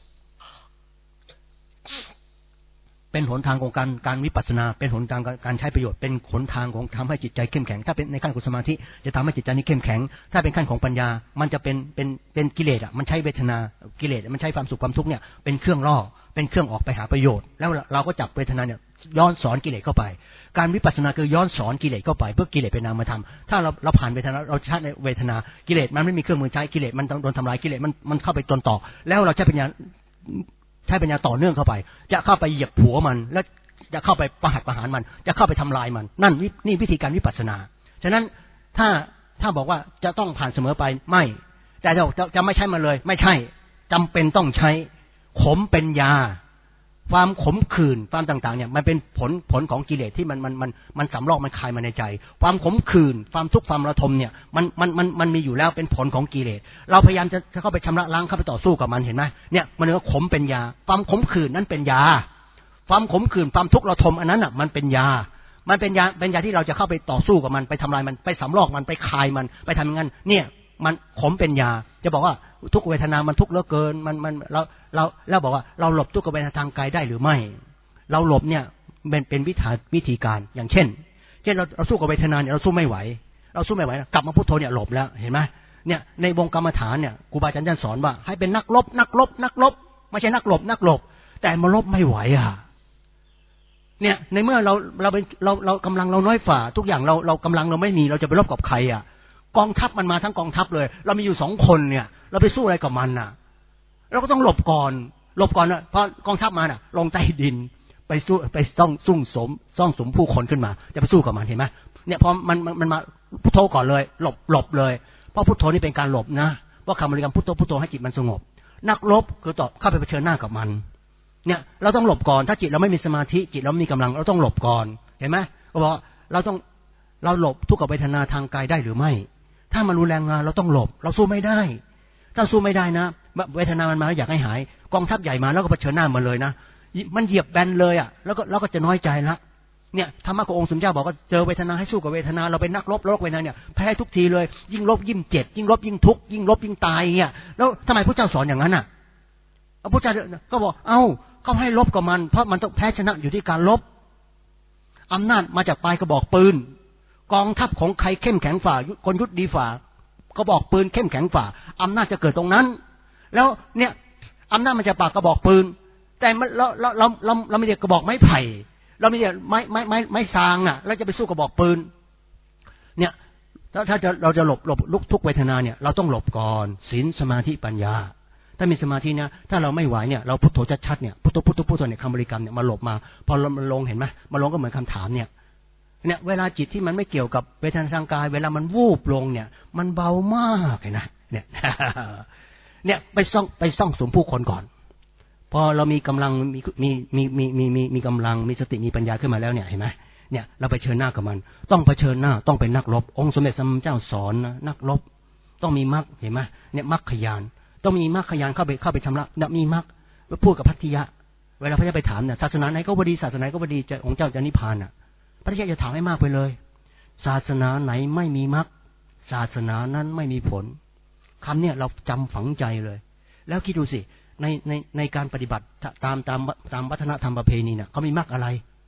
เป็นหนทางของการวิปัสสนาเป็นหนทางการใช้ประโยชน์เป็นหนทางของทำให้จิตใจเข้มแข็งถ้าเป็นในขั้นของสมาธิจะทำให้จิตใจนี้เข้มแข็งถ้าเป็นขั้นของปัญญามันจะเป็นกิเลสมันใช้เวทนากิเลสมันใช้ความสุขความทุกข์เนี่ยเป็นเครื่องล่อเป็นเครื่องออกไปหาประโยชน์แล้วเราก็จับเวทนาเนี่ยย้อนสอนกิเลสเข้าไปการวิปัสสนาคือย้อนสอนกิเลสเข้าไปเพื่อกิเลสเป็นนามธรรมถ้าเราผ่านเวทนาเราใช้ในเวทนากิเลสมันไม่มีเครื่องมือใช้กิเลสมันโดนทำลายกิเลสมันเข้าไปจนต่อแล้วเราใช้ปัญญาต่อเนื่องเข้าไปจะเข้าไปเหยียบหัวมันแล้วจะเข้าไปประหารมันจะเข้าไปทำลายมันนั่นนี่วิธีการวิปัสสนาฉะนั้นถ้าบอกว่าจะต้องผ่านเสมอไปไม่แต่จะไม่ใช่มันเลยไม่ใช่จำเป็นต้องใช้ขมเป็นยาความขมขื่นความต่างๆเนี่ยมันเป็นผลของกิเลสที่มันสำรอกมันคายมาในใจความขมขื่นความทุกข์ความระทมเนี่ยมันมีอยู่แล้วเป็นผลของกิเลสเราพยายามจะเข้าไปชำระล้างเข้าไปต่อสู้กับมันเห็นไหมเนี่ยมันเรียกว่าขมเป็นยาความขมขื่นนั้นเป็นยาความขมขื่นความทุกข์ระทมอันนั้นอ่ะมันเป็นยาที่เราจะเข้าไปต่อสู้กับมันไปทำลายมันไปสำรอกมันไปคายมันไปทำอย่างนั้นเนี่ยมันขมเป็นยาจะบอกว่าทุกเวทนามันทุกข์เหลือเกินมันเราบอกว่าเราหลบทุกขเวทนาทางกายได้หรือไม่เราหลบเนี่ยเป็นวิธีการอย่างเช่นเราสู้กับเวทนาเนี่ยเราสู้ไม่ไหวกลับมาพุทโธเนี่ยหลบแล้วเห็นไหมเนี่ยในวงกรรมฐานเนี่ยครูบาอาจารย์สอนว่าให้เป็นนักลบไม่ใช่นักหลบแต่มาลบไม่ไหวอ่ะเนี่ยในเมื่อเรากำลังเราน้อยฝ่าทุกอย่างเรากำลังเราไม่มีเราจะไปรบกับใครอ่ะกองทัพมันมาทั้งกองทัพเลยเรามีอยู่2 คนเนี่ยเราไปสู้อะไรกับมันน่ะเราก็ต้องหลบก่อนนะพอกองทัพมาน่ะลงใต้ดินไปสู้ไปซ่องสมผู้คนขึ้นมาจะไปสู้กับมันเห็นไหมเนี่ยพอมันมาพุทโธก่อนเลยหลบเลยเพราะพุทโธนี่เป็นการหลบนะเพราะคำบริกรรมพุทโธให้จิตมันสงบนักรบคือต่อเข้าไปเผชิญหน้ากับมันเนี่ยเราต้องหลบก่อนถ้าจิตเราไม่มีสมาธิจิตเราไม่มีกำลังเราต้องหลบก่อนเห็นไหมก็บอกเราหลบทุกขเวทนาทางกายได้หรือไม่ถ้ามันรุนแรงงานเราต้องหลบเราสู้ไม่ได้ถ้าสู้ไม่ได้นะเวทนามันมาแล้วอยากให้หายกองทัพใหญ่มาแล้วก็เผชิญหน้ามันเลยนะมันเหยียบแบนเลยอ่ะแล้วก็จะน้อยใจละเนี่ยธรรมะขององค์สมเด็จเจ้าบอกว่าเจอเวทนาให้สู้กับเวทนาเราเป็นนักรบเวทนาเนี่ยแพ้ทุกทีเลยยิ่งลบยิ่งเจ็บยิ่งลบยิ่งทุกข์ยิ่งลบยิ่งตายเนี่ยแล้วทำไมพระเจ้าสอนอย่างนั้นอ่ะพระพุทธเจ้าก็บอกเขาให้ลบกับมันเพราะมันต้องแพ้ชนะอยู่ที่การลบอำนาจมาจากปลายกระบอกปืนกองทัพของใครเข้มแข็งฝ่าคนยุทธดีฝ่าก็บอกปืนเข้มแข็งฝ่าอำนาจจะเกิดตรงนั้นแล้วเนี่ยอำนาจมันจะปากกระบอกปืนแต่เราไม่ได้กระบอกไม้ไผ่เราไม่ได้ไม้ซางอ่ะเราจะไปสู้กระบอกปืนเนี่ยถ้าเราจะหลบทุกเวทนาเนี่ยเราต้องหลบก่อนศีลสมาธิปัญญาถ้ามีสมาธิเนี่ยถ้าเราไม่ไหวเนี่ยเราพุทโธชัดๆเนี่ยพุทโธเนี่ยคำบริกรรมเนี่ยมาหลบมาพอมันลงเห็นไหมมาลงก็เหมือนคำถามเนี่ยเวลาจิตที่มันไม่เกี่ยวกับเวทนาทางกายเวลามันวูบลงเนี่ยมันเบามากเลยนะเนี่ยไปซ่องสมผู้คนก่อนพอเรามีกำลังมีกำลังมีสติมีปัญญาขึ้นมาแล้วเนี่ยเห็นไหมเนี่ยเราไปเผชิญหน้ากับมันต้องเผชิญหน้าต้องเป็นนักรบองค์สมเด็จสัมมาสัมพุทธเจ้าสอนนะนักรบต้องมีมรรคเห็นไหมเนี่ยมรรคญาณต้องมีมรรคญาณเข้าไปชำระเนี่ยมีมรรคพูดกับพัทธิยะเวลาพระเจ้าไปถามเนี่ยศาสนาไหนก็ดีศาสนาไหนก็ดีจะองค์เจ้าจะนิพพานอ่ะพระเจ้าจะถามให้มากไปเลยศาสนาไหนไม่มีมรรคศาสนานั้นไม่มีผลคำเนี่ยเราจำฝังใจเลยแล้วคิดดูสิในการปฏิบัติตามวัฒนธรรมประเพณีเนี่ยเขามีมรรคอะไร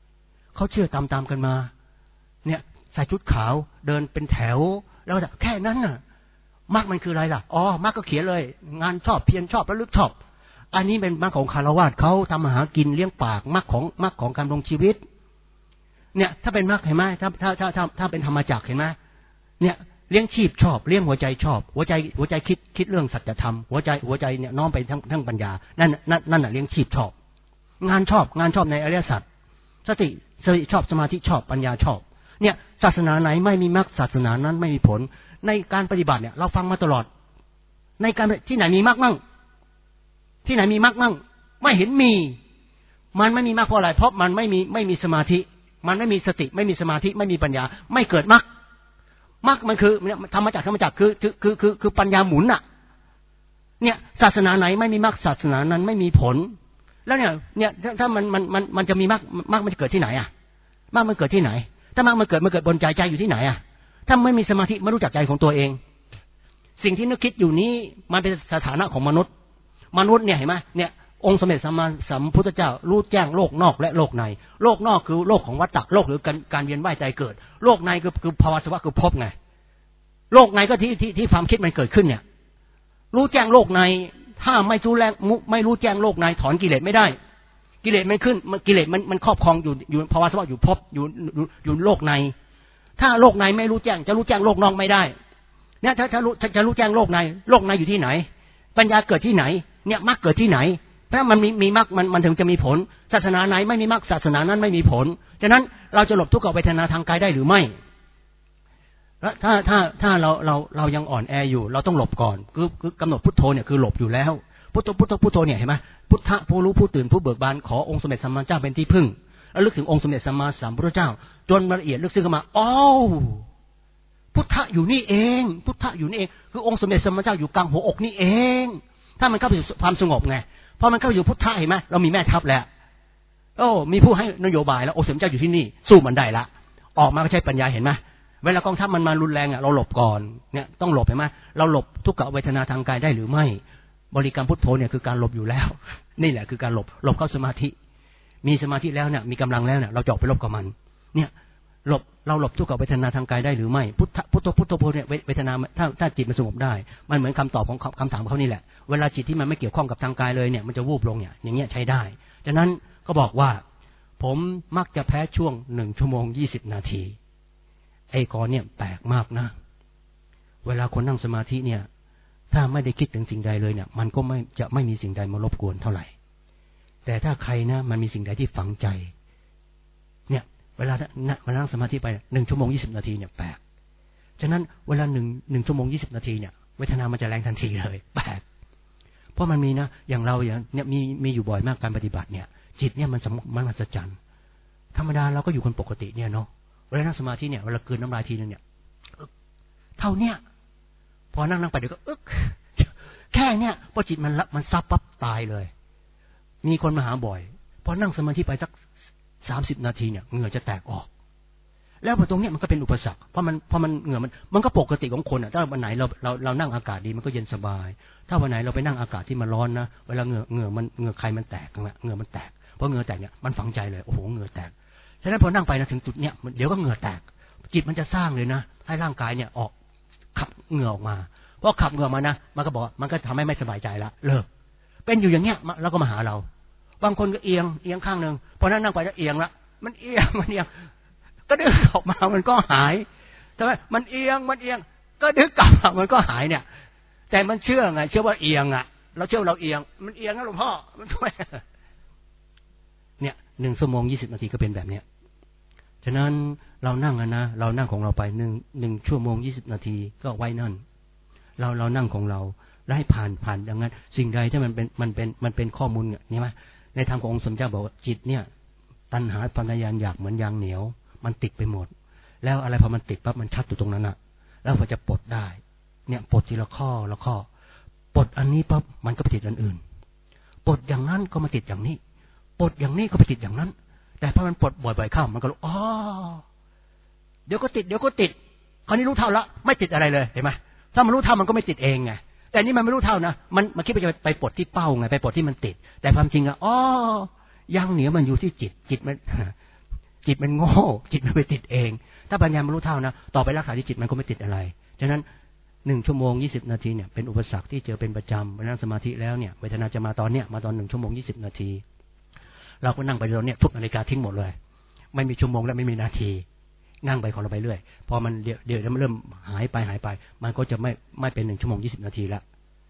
เขาเชื่อตามๆกันมาเนี่ยใส่ชุดขาวเดินเป็นแถวแล้วแค่นั้นน่ะมรรคมันคืออะไรล่ะอ๋อมรรคก็เขียนเลยงานชอบเพียรชอบระลึกชอบอันนี้เป็นมรรคของคฤหัสถ์เขาทำมาหากินเลี้ยงปากมรรคของการดำรงชีวิตเนี่ยถ้าเป็นมรรคเห็นไหมถ้าเป็นธรรมจักรเห็นไหมเนี่ยเลี้ยงชีพชอบเลี้ยงหัวใจชอบหัวใจคิดเรื่องสัจธรรมหัวใจเนี่ยน้อมไปทั้งปัญญานั่นน่ะเลี้ยงชีพชอบงานชอบในอริยสัจสติชอบสมาธิชอบปัญญาชอบเนี่ยศาสนาไหนไม่มีมรรคศาสนานั้นไม่มีผลในการปฏิบัติเนี่ยเราฟังมาตลอดในการที่ไหนมีมรรคมั่งที่ไหนมีมรรคมั่งไม่เห็นมีมันไม่มีมรรคเพราะอะไรเพราะมันไม่มีสมาธิมันไม่มีสติไม่มีสมาธิไม่มีปัญญาไม่เกิดมรรคมันคือธรรมจักรคือปัญญาหมุนน่ะเนี่ยศาสนาไหนไม่มีมรรคศาสนานั้นไม่มีผลแล้วเนี่ยถ้ามันจะมีมรรคมันจะเกิดที่ไหนอ่ะมรรคมันเกิดที่ไหนถ้ามรรคมันเกิดบนใจอยู่ที่ไหนอ่ะถ้าไม่มีสมาธิไม่รู้จักใจของตัวเองสิ่งที่นึกคิดอยู่นี้มันเป็นสถานะของมนุษย์เนี่ยเห็นไหมเนี่ยองค์สมเด็จสัมพุทธเจ้ารู้แจ้งโลกนอกและโลกในโลกนอกคือโลกของวัฏฏะโลกหรือการเวียนว่ายตายเกิดโลกในคือภาวะสภาวะคือภพไงโลกในก็ที่ความคิดมันเกิดขึ้นเนี่ยรู้แจ้งโลกในถ้าไม่รู้แจ้งโลกในถอนกิเลสไม่ได้กิเลสมันขึ้นกิเลสมันครอบครองอยู่ภาวะสภาวะอยู่ภพอยู่โลกในถ้าโลกในไม่รู้แจ้งจะรู้แจ้งโลกนอกไม่ได้เนี่ยถ้าจะรู้แจ้งโลกในอยู่ที่ไหนปัญญาเกิดที่ไหนเนี่ยมรรคเกิดที่ไหนถ้ามันมีมรรคมันถึงจะมีผลศาสนาไหนไม่มีมรรคศาสนานั้นไม่มีผลฉะนั้นเราจะหลบทุกขเวทนาทางกายได้หรือไม่แล้วถ้าเรายังอ่อนแออยู่เราต้องหลบก่อนคือกำหนดพุทโธเนี่ยคือหลบอยู่แล้วพุทโธเนี่ยเห็นไหมพุทธะผู้รู้ผู้ตื่นผู้เบิกบานขอองค์สมเด็จสัมมาสัมพุทธเจ้าเป็นที่พึ่งแล้วลึกถึงองค์สมเด็จสัมมาสัมพุทธเจ้าจนละเอียดลึกซึ้งเข้ามาอ้าวพุทธะอยู่นี่เองพุทธะอยู่นี่เองคือองค์สมเด็จสัมมาสัมพุทธเจ้าอยู่กลางหัวอกนี่เองถ้ามันเข้าไปสู่ความสงบไงพอมันเข้าอยู่พุทธะเห็นไหมเรามีแม่ทัพแล้วโอ้มีผู้ให้นโยบายแล้วองค์สมเด็จเจ้าอยู่ที่นี่สู้มันได้ละออกมาก็ใช้ปัญญาเห็นไหมเวลากองทัพมันมารุนแรงอ่ะเราหลบก่อนเนี่ยต้องหลบเห็นไหมเราหลบทุกขเวทนาทางกายได้หรือไม่บริกรรมพุทโธเนี่ยคือการหลบอยู่แล้วนี่แหละคือการหลบเข้าสมาธิมีสมาธิแล้วเนี่ยมีกำลังแล้วเนี่ยเราจะออกไปลบกับมันเนี่ยเราหลบทุกขเวทนาทางกายได้หรือไม่พุทโธเนี่ยเวทนาถ้าจิตมันสงบได้มันเหมือนคำตอบของคำถามเขานี่แหละเวลาจิตที่มันไม่เกี่ยวข้องกับทางกายเลยเนี่ยมันจะวูบลงเนี่ยอย่างเงี้ยใช้ได้ฉะนั้นก็บอกว่าผมมักจะแพ้ช่วง1 ชั่วโมง 20 นาทีไอ้กอเนี่ยแปลกมากนะเวลาคนนั่งสมาธิเนี่ยถ้าไม่ได้คิดถึงสิ่งใดเลยเนี่ยมันก็ไม่มีสิ่งใดมารบกวนเท่าไหร่แต่ถ้าใครนะมันมีสิ่งใดที่ฝังใจเนี่ยเวลานั่งสมาธิไป1 ชั่วโมง 20 นาทีเนี่ยแปลกฉะนั้นเวลา1 ชั่วโมง 20 นาทีเนี่ยเวทนามันจะแรงทันทีเลยแปลกเพราะมันมีนะอย่างเราอย่างเนี่ยมีอยู่บ่อยมากการปฏิบัติเนี่ยจิตเนี่ยมันมหัศจรรย์ธรรมดาเราก็อยู่คนปกติเนี่ยเนาะเวลานั่งสมาธิเนี่ยเวลากลืนน้ำลายทีนึงเนี่ยเท่าเนี้ยพอนั่งไปเดี๋ยวก็แค่เนี้ยพอจิตมันซับปั๊บตายเลยมีคนมาหาบ่อยพอนั่งสมาธิไปสัก30 นาทีเนี่ยเหงื่อจะแตกออกแล้วพอตรงเนี้ยมันก็เป็นอุปสรรคเพราะมันเหงื่อมันก็ปกติของคนอ่ะถ้าวันไหนเรานั่งอากาศดีมันก็เย็นสบายถ้าวันไหนเราไปนั่งอากาศที่มันร้อนนะเวลาเหงื่อใครมันแตกนะเหงื่อมันแตกเพราะเหงื่อแตกเนี่ยมันฝังใจเลยโอ้โหเหงื่อแตกฉะนั้นพอนั่งไปนะถึงจุดเนี้ยเดี๋ยวก็เหงื่อแตกจิตมันจะสร้างเลยนะให้ร่างกายเนี่ยออกขับเหงื่อออกมาพอขับเหงื่อมานะมันก็บอกมันก็ทำให้ไม่สบายใจละเลิกเป็นอยู่อย่างเงี้ยแล้วก็มาหาเราบางคนก็เอียงข้างนึงพอนั่งไปแล้วเอียงละมันเอียงก็ดึงออกมามันก็หายใช่ไหมมันเอียงก็ดึงกลับมันก็หายเนี่ยแต่มันเชื่อไงเชื่อว่าเอียงอ่ะเราเชื่อเราเอียงมันเอียงนะหลวงพ่อมันช่วยเนี่ย1 ชั่วโมง 20 นาทีก็เป็นแบบเนี้ยฉะนั้นเรานั่งนะเรานั่งของเราไป1 ชั่วโมง 20 นาทีก็ไว้นั่นเรานั่งของเราแล้วให้ผ่านอย่างนั้นสิ่งใดที่มันเป็นข้อมูลเนี่ยไหมในทางขององค์สมเด็จเจ้าบอกว่าจิตเนี่ยตัณหาปัญญาอยากเหมือนยางเหนียวมันติดไปหมดแล้วอะไรพอมันติดปั๊บมันชัดอยู่ตรงนั้นอะแล้วพอจะปลดได้เนี่ยปลดทีละข้อปลดอันนี้ปั๊บมันก็ไปติดอันอื่นปลดอย่างนั้นก็มาติดอย่างนี้ปลดอย่างนี้ก็ไปติดอย่างนั้นแต่พอมันปลดบ่อยๆเข้ามันก็รู้อ๋อเดี๋ยวก็ติดคราวนี้รู้เท่าละไม่ติดอะไรเลยเห็นไหมถ้ามันรู้เท่ามันก็ไม่ติดเองไงแต่นี่มันไม่รู้เท่านะมันคิดว่าจะไปปลดที่เป้าไงไปปลดที่มันติดแต่ความจริงอะอ๋อยางเหนียวมันอยู่ที่จิตมันจิตมันโง่จิตมันไปติดเองถ้าปัญญามันรู้เท่านะต่อไปรักษาที่จิตมันก็ไม่ติดอะไรฉะนั้น1 ชั่วโมง 20 นาทีเนี่ยเป็นอุปสรรคที่เจอเป็นประจำเวลานั่งสมาธิแล้วเนี่ยเวทนาจะมาตอนเนี้ยมาตอน1 ชั่วโมง 20 นาทีเราก็นั่งไปตอนเนี้ยทุบนาฬิกาทิ้งหมดเลยไม่มีชั่วโมงและไม่มีนาทีนั่งไปของเราไปเรื่อยพอมันเดี๋ยวมันเริ่มหายไปมันก็จะไม่เป็น1 ชั่วโมง 20 นาทีแล้ว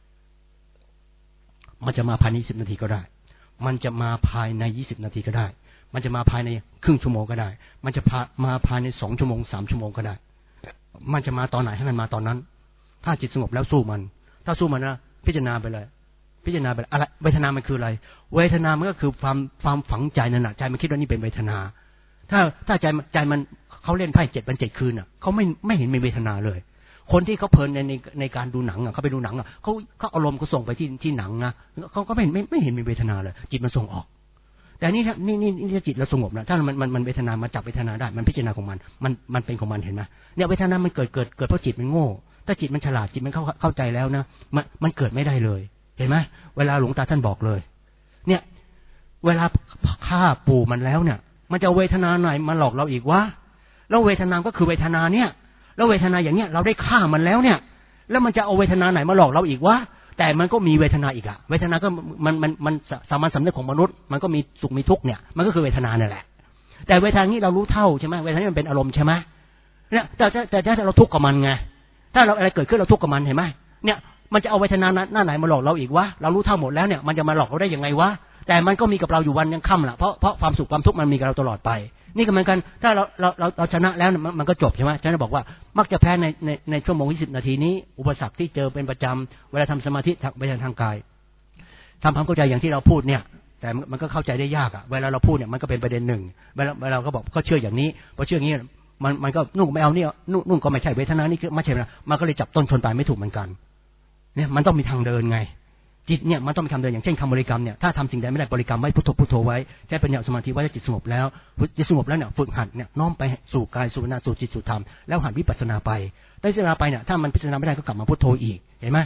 มันจะมาภายใน20 นาทีก็ได้มันจะมาภายใน20 นาทีก็ได้มันจะมาภายในครึ่งชั่วโมงก็ได้มันจะมาภายใน2 ชั่วโมง 3 ชั่วโมงก็ได้มันจะมาตอนไหนให้มันมาตอนนั้นถ้าจิตสงบแล้วสู้มันถ้าสู้มันนะพิจารณาไปเลยพิจารณาไปอะไรเวทนามันคืออะไรเวทนามันก็คือความฝังใจนั่นแหละใจมันคิดว่านี่เป็นเวทนาถ้าใจมันเขาเล่นไพ่7 วัน 7 คืนอ่ะเขาไม่เห็นมีเวทนาเลยคนที่เขาเพลินในการดูหนังอ่ะเขาไปดูหนังอ่ะเขาอารมณ์เขาส่งไปที่หนังนะเขาก็ไม่เห็นมีเวทนาเลยจิตมันส่งออกแต่นี่จิตเราสงบนะถ้ามันเวทนามาจับเวทนาได้มันพิจารณาของมันเป็นของมันเห็นไหมเนี่ยเวทนามันเกิดเพราะจิตมันโง่ถ้าจิตมันฉลาดจิตมันเข้าใจแล้วนะมันเกิดไม่ได้เลยเห็นไหมเวลาหลวงตาท่านบอกเลยเนี่ยเวลาฆ่าปู่มันแล้วเนี่ยมันจะเวทนาไหนมาหลอกเราอีกวะแล้วเวทนาก็คือเวทนาเนี่ยแล้วเวทนาอย่างเนี้ยเราได้ฆ่ามันแล้วเนี่ยแล้วมันจะเอาเวทนาไหนมาหลอกเราอีกวะแต่มันก็มีเวทนาอีกอะเวทนาก็มันสามัญสำนึกของมนุษย์มันก็มีสุขมีทุกข์เนี่ยมันก็คือเวทนาเนี่ยแหละแต่เวทนานี้เรารู้เท่าใช่ไหมเวทนานี้มันเป็นอารมณ์ใช่ไหมเนี่ยแต่ถ้าเราทุกข์กับมันไงถ้าเราอะไรเกิดขึ้นเราทุกข์กับมันเห็นไหมเนี่ยมันจะเอาเวทนาหน้าไหนมาหลอกเราอีกวะเรารู้เท่าหมดแล้วเนี่ยมันจะมาหลอกเราได้ยังไงวะแต่มันก็มีกับเราอยู่วันยังค่ำแหละเพราะความสุขความทุกข์มันมีกับเราตลอดไปนี่ก็เหมือนกันถ้าเราชนะแล้วมันก็จบใช่ไหมฉันจะบอกว่ามักจะแพ้ในชั่วโมง 20 นาทีนี้อุปสรรคที่เจอเป็นประจำเวลาทำสมาธิไปทางกายทำความเข้าใจอย่างที่เราพูดเนี่ยแต่มันก็เข้าใจได้ยากอ่ะเวลาเราพูดเนี่ยมันก็เป็นประเด็นหนึ่งเวลาเราก็บอกก็เชื่ออย่างนี้พอเชื่ออย่างนี้มันก็นุ่งไม่เอาเนี่ยนุ่งก็ไม่ใช่เวทนานี่คือไม่ใช่นะมันก็เลยจับต้นชนปลายไม่ถูกเหมือนกันเนี่ยมันต้องมีทางเดินไงจิตเนี่ยมันต้องมีคำเดินอย่างเช่นคำบริกรรมเนี่ยถ้าทำสิ่งใดไม่ได้บริกรรมไว้พุทโธพุทโธไว้ใช้ปัญญาสมาธิไว้จิตสงบแล้วจิตสงบแล้วเนี่ยฝึกหัดเนี่ยน้อมไปสู่กายสู่นาสู่จิตสู่ธรรมแล้วหัดวิปัสสนาไปได้พิจารณาไปเนี่ยถ้ามันพิจารณาไม่ได้ก็กลับมาพุทโธอีกเห็นไหม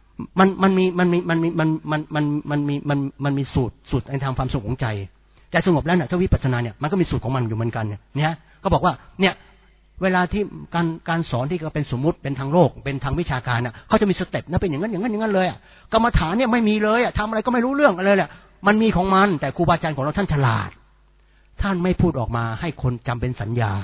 มันมีสูตรในทางความสงบของใจใจสงบแล้วเนี่ยถ้าวิปัสสนาเนี่ยมันก็มีสูตรของมันอยู่เหมือนกันเนี่ยก็บอกว่าเนี่ยเวลาที่การสอนที่ก็เป็นสมมุติเป็นทางโลกเป็นทางวิชาการน่ะเขาจะมีสเต็ปนะเป็นอย่างนั้นเลยอ่ะกรรมฐานเนี่ยไม่มีเลยอ่ะทำอะไรก็ไม่รู้เรื่องอะไรแหละมันมีของมันแต่ครูบาอาจารย์ของเราท่านฉลาดท่านไม่พูดออกมาให้คนจำเป็นสัญญา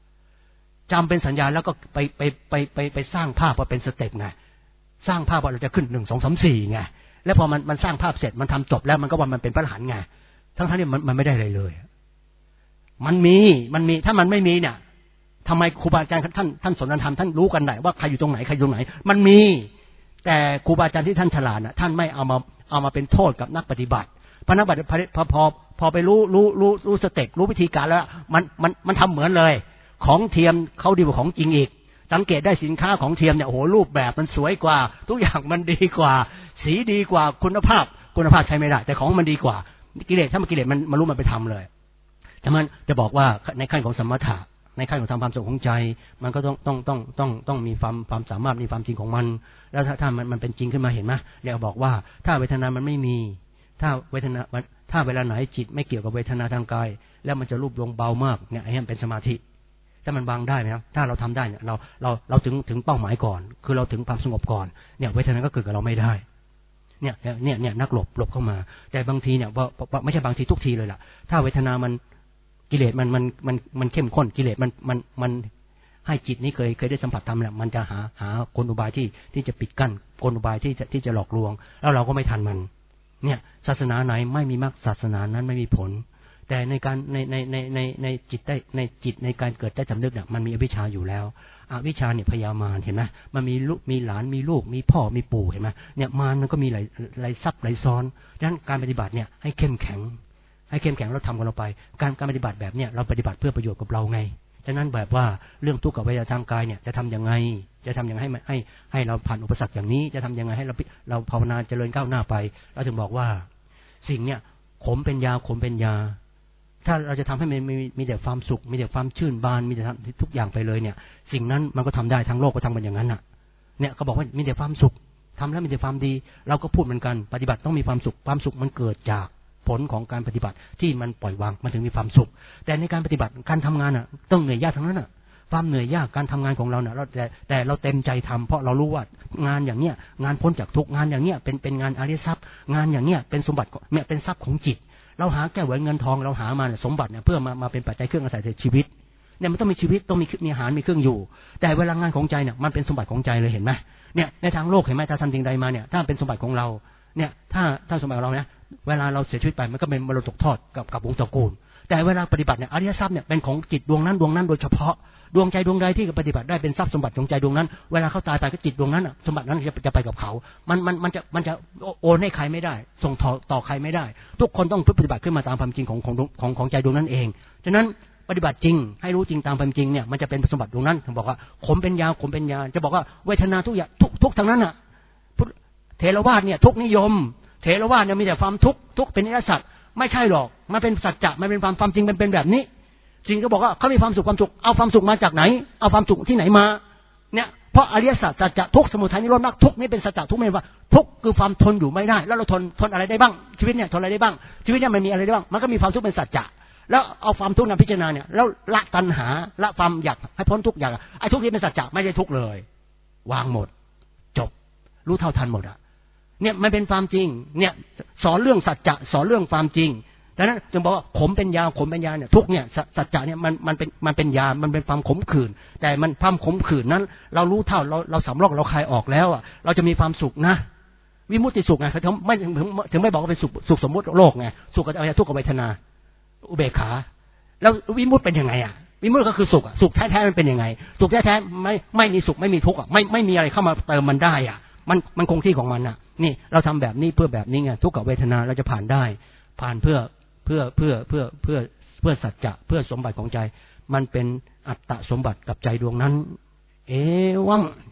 แล้วก็ไปสร้างภาพว่าเป็นสเต็ปไงสร้างภาพว่าเราจะขึ้น1 2 3 4ไงแล้วพอมันสร้างภาพเสร็จมันทำจบแล้วมันก็ว่ามันเป็นพระอรหันต์ไงทั้งที่มันไม่ได้อะไรเลยมันมีถ้ามันไม่มีเนี่ยทำไมครูบาอาจารย์ท่านสนธรรมท่านรู้กันได้ว่าใครอยู่ตรงไหนมันมีแต่ครูบาอาจารย์ที่ท่านฉลาดน่ะท่านไม่เอามาเป็นโทษกับนักปฏิบัติพอนักปฏิบัติพอไปรู้สเต็ปรู้วิธีการแล้วมันทำเหมือนเลยของเทียมเขาดีกว่าของจริงอีกสังเกตได้สินค้าของเทียมเนี่ยโอ้โหรูปแบบมันสวยกว่าทุกอย่างมันดีกว่าสีดีกว่าคุณภาพใช้ไม่ได้แต่ของมันดีกว่ากิเลสถ้ามันกิเลสมันรู้มันไปทำเลยแต่มันจะบอกว่าในขั้นของสมถะในขั้นของทำความสงบของใจมันก็ต้องมีความสามารถมีความจริงของมันแล้วถ้ามันเป็นจริงขึ้นมาเห็นไหมเดี๋ยวบอกว่าถ้าเวทนามันไม่มีถ้าเวลาไหนจิตไม่เกี่ยวกับเวทนาทางกายแล้วมันจะรูปลงเบามากเนี่ยไอ้นี่เป็นสมาธิถ้ามันวางได้ไหมครับถ้าเราทำได้เนี่ยเราถึงเป้าหมายก่อนคือเราถึงความสงบก่อนเนี่ยเวทนาก็เกิดกับเราไม่ได้เนี่ยนักหลบเข้ามาแต่บางทีเนี่ยไม่ใช่บางทีทุกทีเลยล่ะถ้าเวทนามันกิเลสมันเข้มข้นกิเลสมันให้จิตนี้เคยได้สัมผัสธรรมแหละมันจะหากลอุบายที่จะปิดกั้นกลอุบายที่จะหลอกลวงแล้วเราก็ไม่ทันมันเนี่ยศาสนาไหนไม่มีมรรคศาสนานั้นไม่มีผลแต่ในการในจิตได้ในจิตในการเกิดได้สำนึกเนี่ยมันมีอวิชชาอยู่แล้วอวิชชาเนี่ยพยามารเห็นไหมมันมีลูกมีหลานมีลูกมีพ่อมีปู่เห็นไหมเนี่ยมารมันก็มีหลายซับหลายซ้อนดังนั้นการปฏิบัติเนี่ยให้เข้มแข็งเราทำกันเราไปการปฏิบัติแบบเนี้ยเราปฏิบัติเพื่อประโยชน์กับเราไงฉะนั้นแบบว่าเรื่องทุกข์กับเวทนาทางกายเนี่ยจะทำยังไงให้เราผ่านอุปสรรคอย่างนี้จะทำยังไงให้เราภาวนาเจริญก้าวหน้าไปเราถึงบอกว่าสิ่งเนี่ยขมเป็นยาถ้าเราจะทำให้มันมีแต่ความสุขมีแต่ความชื่นบานมีแต่ทุกอย่างไปเลยเนี่ยสิ่งนั้นมันก็ทำได้ทั้งโลกก็ทำกันอย่างนั้นน่ะเนี่ยเขาบอกว่ามีแต่ความสุขทำแล้วมีแต่ความดีเราก็พูดเหมือนกันปฏิบัติต้องมีความสุขมันเกิดจากผลของการปฏิบัติที่มันปล่อยวางมันถึงมีความสุขแต่ในการปฏิบัติการทำงานต้องเหนื่อยยากทั้งนั้นความเหนื่อยยากการทำงานของเราแต่เราเต็มใจทำเพราะเรารู้ว่างานอย่างเนี้ยงานพ้นจากทุกงานอย่างเนี้ยเป็นงานอริยทรัพย์งานอย่างเนี้ยเป็นสมบัติเนี่ยเป็นทรัพย์ของจิตเราหาแก้วแหวนเงินทองเราหามาสมบัติเนี่ยเพื่อมาเป็นปัจจัยเครื่องอาศัยในชีวิตเนี่ยมันต้องมีชีวิตต้องมีอาหารมีเครื่องอยู่แต่เวลางานของใจเนี่ยมันเป็นสมบัติของใจเลยเห็นไหมเนี่ยในทางโลกเห็นไหมถ้าทำสิ่งใดมาเนี่ยถ้าเป็นสมบัติของเราเนี่ยถ้าสมบัติของเราเนี่ยเวลาเราเสียชีวิตไปมันก็เป็นมรดกทอดกับวงตระกูลแต่เวลาปฏิบัติเนี่ยอริยทรัพย์เนี่ยเป็นของจิตดวงนั้นโดยเฉพาะดวงใจดวงใดที่ปฏิบัติได้เป็นทรัพย์สมบัติของใจดวงนั้นเวลาเขาตายไปก็จิตดวงนั้นสมบัตินั้นจะไปกับเขามันจะโอนให้ใครไม่ได้ส่งต่อใครไม่ได้ทุกคนต้องปฏิบัติขึ้นมาตามความจริงของใจดวงนั้นเองฉะนั้นปฏิบัติจริงให้รู้จริงตามความจริงเนี่ยมันจะเป็นสมบัติดวงนั้นผมบอกว่าขมเป็นยาจะบอกว่าเวทนาทุกอย่างทุกทางนั้นเทรวาสเนี่ยทุกนิยมเทรวาสเนี่ยมีแต่ความทุกเป็นอริยสัจไม่ใช่หรอกมันเป็นสัจจะมันเป็นความจริงมันเป็นแบบนี้จริงก็บอกว่าเขามีความสุขเอาความสุขมาจากไหนเอาความสุขที่ไหนมาเนี่ยเพราะอริยสัจสัจจะทุกสมุทัยนิโรธมรรคทุกนี่เป็นสัจจะทุกไม่ว่าทุกคือความทนอยู่ไม่ได้แล้วเราทนอะไรได้บ้างชีวิตเนี่ยทนอะไรได้บ้างชีวิตเนี่ยมันมีอะไรได้บ้างมันก็มีความทุกข์เป็นสัจจะแล้วเอาความทุกข์นำพิจารณาเนี่ยแล้วละตัณหาละความอยากให้พ้นทุกข์อยากไอ้ทุกข์ที่เป็นสัจจะไม่ใช่ทุกข์เลยวางหมดจบรู้เท่าทันหมดเนี่ยมันเป็นความจริงเนี่ยสอนเรื่องสัจจะสอนเรื่องความจริงดังนั้นจึงบอกว่าขมเป็นยาเนี่ยทุกเนี่ยสัจจะเนี่ยมันเป็นยามันเป็นความขมขื่นแต่มันความขมขื่นนั้นเรารู้เท่าเราสำรอกเราคลายออกแล้วเราจะมีความสุขนะวิมุตติสุขไงเขาถึงไม่บอกว่าเป็นสุขสมมุติโลกไงสุขกับอะไรทุกข์กับเวทนาอุเบกขาแล้ววิมุตติเป็นยังไงวิมุตติก็คือสุขแท้ๆมันเป็นยังไงสุขแท้ๆไม่มีสุขไม่มีทุกข์ไม่มีอะไรเข้ามาเติมมันได้มันคงที่ของมันนี่เราทำแบบนี้เพื่อแบบนี้ไงทุกข์กับเวทนาเราจะผ่านได้ผ่านเพื่อสัจจะเพื่อสมบัติของใจมันเป็นอัตตสมบัติกับใจดวงนั้นเอวัง